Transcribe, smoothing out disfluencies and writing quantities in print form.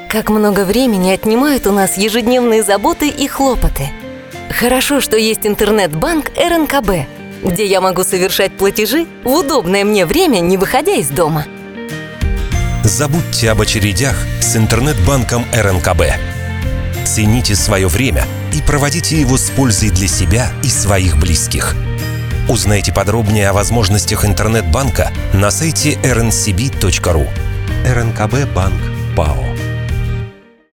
Как много времени отнимают у нас ежедневные заботы и хлопоты. Хорошо, что есть интернет-банк РНКБ, где я могу совершать платежи в удобное мне время, не выходя из дома. Забудьте об очередях с интернет-банком РНКБ. Цените свое время и проводите его с пользой для себя и своих близких. Узнайте подробнее о возможностях интернет-банка на сайте rncb.ru. РНКБ банк ПАО.